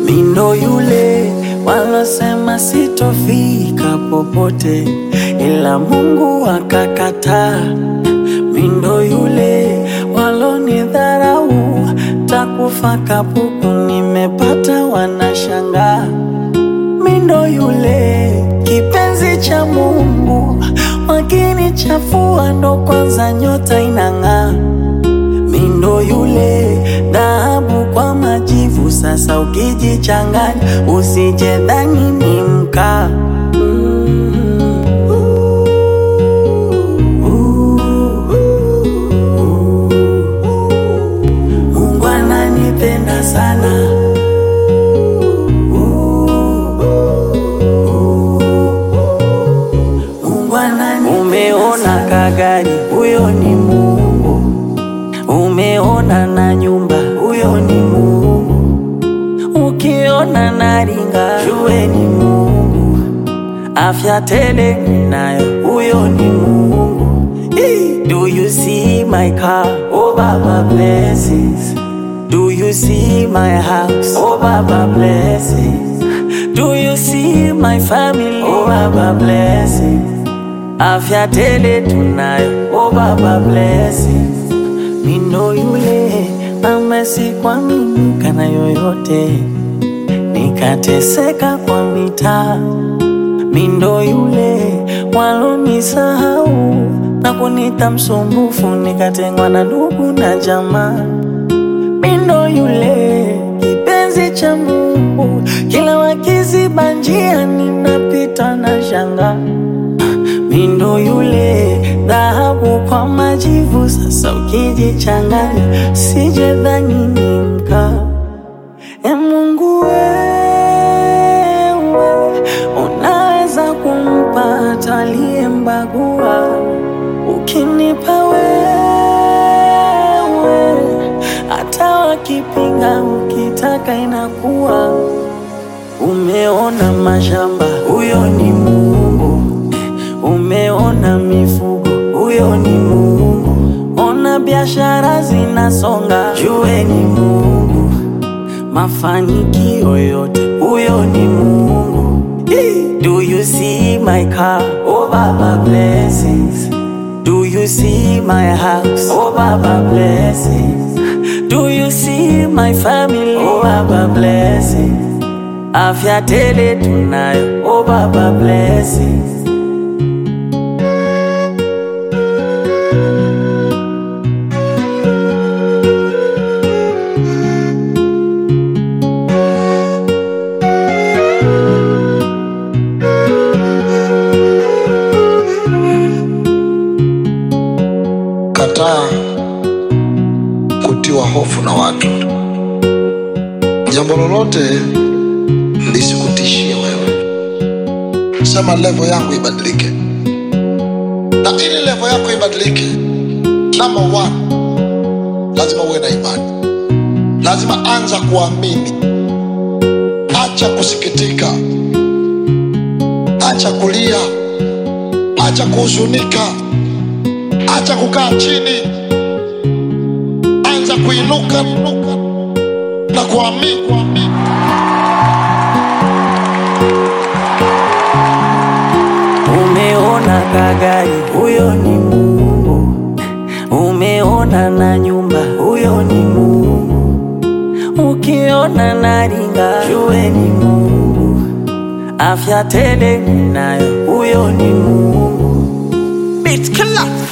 Mindo yule walosema sitofika popote, ila Mungu akakataa. Mindo yule walonidharau, takufa kapuku nimepata wanashangaa. Mindo yule kipenzi cha Mungu, wakinichafua ndo kwanza nyota inang'aa. Mindo yule dhahabu kwa majivu, sasa ukijichanganya usijedhani ni mkaa. Mungu ananipenda sana. Umeona kagari, huyo ni Mungu. Umeona na nyumba, huyo ni Mungu. Ukiona naringa, jue ni Mungu. Afya tele ninayo, huyo ni Mungu. Do you see my car? Oh Baba blesses. Do you see my house? Oh Baba blesses. Do you see my family? Oh Baba blesses. Afya tele tunayo, oh Baba blesses. Mindo yule amesikwa minika na yoyote, nikateseka kwa mitaa. Mindo yule walonisahau na kunita msumbufu, nikatengwa na ndugu na jamaa. Mindo yule kipenzi cha Mungu, kila wakiziba njia ninapita na shanga. Mindo yule dhahabu kwa majivu, sasa ukijichanganya sijedhani ni mkaa. Mungu wewe, unaweza kumpata aliyembagua. Ukinipa wewe, hata wakipinga ukitaka inakuwa. Umeona mashamba, huyo ni Mungu. Umeona mifugo, huyo ni Mungu. Ona biashara zinasonga, jue ni Mungu. Mafanikio yote, huyo ni Mungu. Do you see my car? Oh Baba blesses. Do you see my house? Oh Baba blesses. Do you see my family? Oh Baba blesses. Afya tele tunayo, oh Baba blesses. Kataa kutiwa hofu na watu. Jambo lolote lisikutishie wewe. Sema level yangu ibadilike. Na ili level yako ibadilike, number one, lazima uwe na imani. Lazima anza kuamini. Acha kusikitika. Acha kulia. Acha kuhuzunika. Acha kukaa chini. Anza kuinuka na kuamini. Umeona kagari, huyo ni Mungu. Umeona na nyumba, huyo ni Mungu. Ukiona naringa, jue ni Mungu. Afya tele ninayo, huyo ni Mungu. Beat killer.